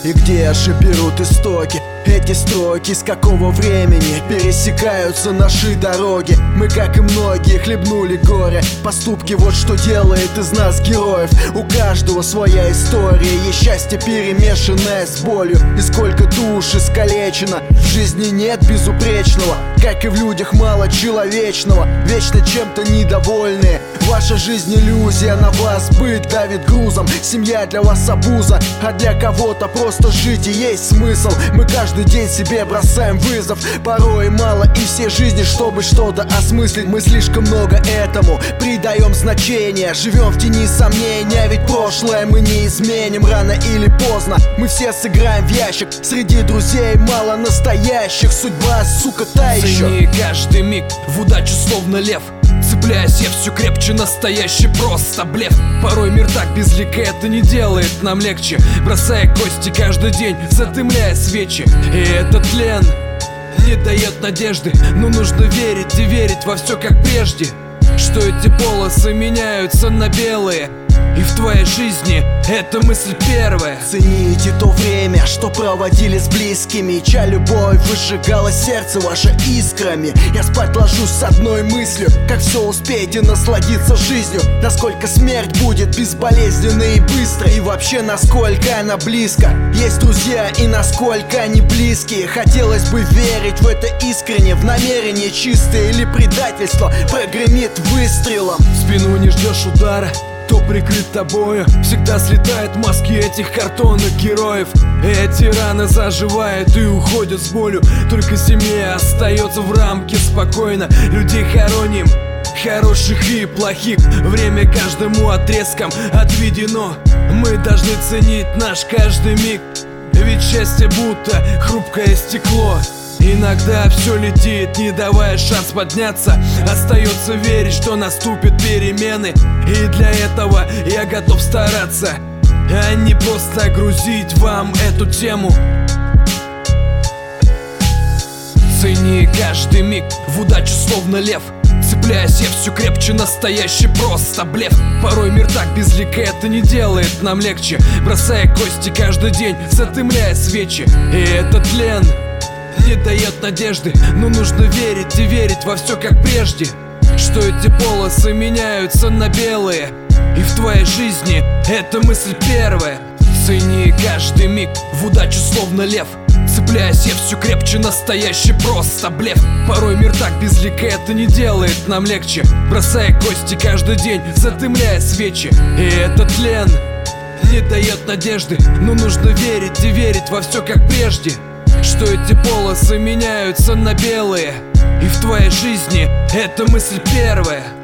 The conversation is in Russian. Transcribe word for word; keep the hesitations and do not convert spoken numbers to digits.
И где же берут истоки эти строки? С какого времени пересекаются наши дороги? Мы, как и многие, хлебнули горе. Поступки — вот что делает из нас героев. У каждого своя история, есть счастье, перемешанное с болью. И сколько душ искалечено. В жизни нет безупречного, как и в людях мало человечного. Вечно чем-то недовольные. Ваша жизнь иллюзия, на вас быт давит грузом. Семья для вас обуза, а для кого-то просто жить и есть смысл. Мы каждый день себе бросаем вызов. Порой мало и всей жизни, чтобы что-то осмыслить. Мы слишком много этому придаем значение. Живем в тени сомнения, ведь прошлое мы не изменим. Рано или поздно мы все сыграем в ящик. Среди друзей мало настоящих. Судьба, сука, та еще. Цени каждый миг в удачу, словно лев. Цепляясь, я все крепче, настоящий просто блеф. Порой мир так безлик, это не делает нам легче. Бросая кости каждый день, затемляя свечи. И этот тлен не дает надежды, но нужно верить и верить во все как прежде. Что эти полосы меняются на белые. И в твоей жизни эта мысль первая. Цените то время, что проводили с близкими, чья любовь выжигала сердце ваше искрами. Я спать ложусь с одной мыслью: как все успеть и насладиться жизнью. Насколько смерть будет безболезненной и быстрой, и вообще насколько она близко. Есть друзья и насколько они близкие. Хотелось бы верить в это искренне, в намерение чистое или предательство прогремит выстрелом. В спину не ждешь удара, кто прикрыт тобою. Всегда слетают маски этих картонных героев. Эти раны заживают и уходят с болью. Только семья остается в рамке спокойно. Людей хороним, хороших и плохих. Время каждому отрезком отведено. Мы должны ценить наш каждый миг, ведь счастье будто хрупкое стекло. Иногда все летит, не давая шанс подняться. Остается верить, что наступят перемены. И для этого я готов стараться, а не просто грузить вам эту тему. Цени каждый миг в удачу, словно лев. Цепляясь, я все крепче, настоящий просто блеф. Порой мир так безлик, это не делает нам легче. Бросая кости каждый день, затемляя свечи. И этот тлен не дает надежды, но нужно верить и верить во все как прежде. Что эти полосы меняются на белые. И в твоей жизни эта мысль первая. Цени каждый миг в удачу, словно лев. Цепляясь, я все крепче, настоящий просто блеф. Порой мир так безлик, это не делает нам легче. Бросая кости каждый день, затемляя свечи. И этот тлен не дает надежды, но нужно верить и верить во все как прежде. Что эти полосы меняются на белые. И в твоей жизни эта мысль первая.